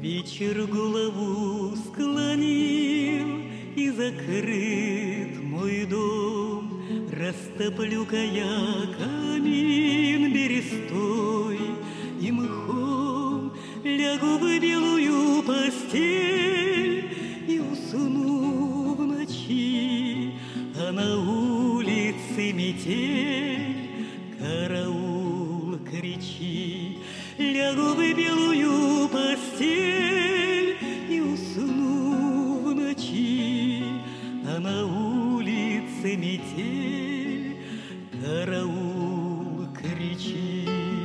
Вечер голову склонил, и закрыт мой дом. Растоплю-ка я камин берестой и мхом, лягу в белую постель и усну в ночи, а на улице метель, караул, кричи. Лягу в белую постель и усну в ночи, а на улице метель, караул, кричи.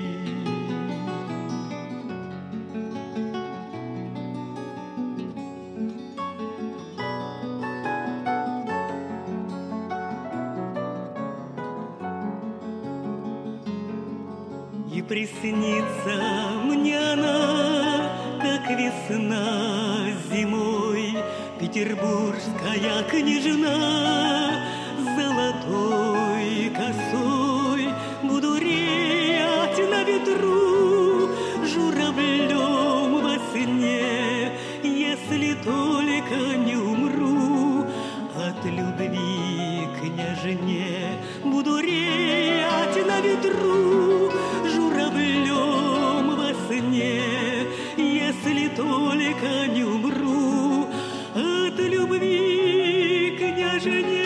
И приснится мне она, как весна зимой, петербургская княжна с золотой косой. Буду реять на ветру журавлем во сне, если только не умру от любви к княжне. Буду реять на ветру журавлем во сне, если только не умру от любви к княжне.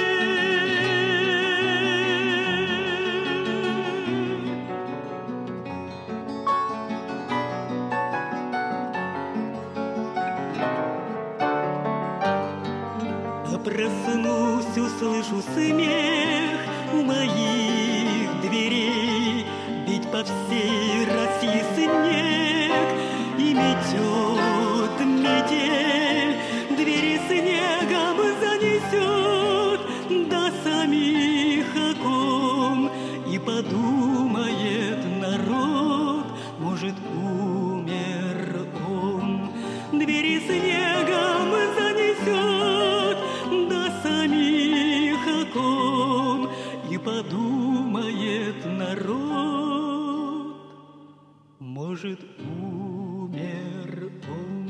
А проснусь, услышу смех у моих дверей, ведь по всей России снег и метет метель, двери снегом занесет до самих окон, и подумает народ, может, умер он. Двери снегом занесет до самих окон, и подумает народ, может, умер он.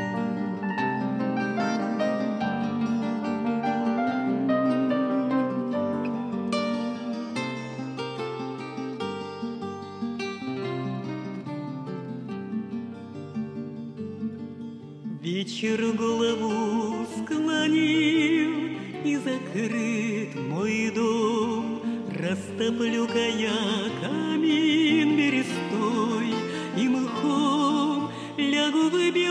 Вечер голову склонил, и закрыт мой дом. Растоплю-ка я камин берестой и мхом, лягу в